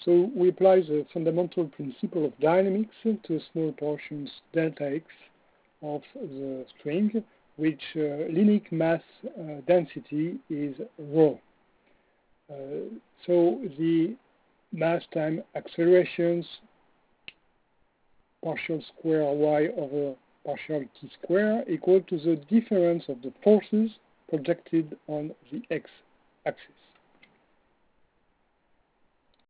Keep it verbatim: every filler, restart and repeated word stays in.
So we apply the fundamental principle of dynamics to small portions delta x of the string, which uh, Linux mass uh, density is rho. Uh, so the mass time accelerations partial square y over partial t square equal to the difference of the forces projected on the x-axis.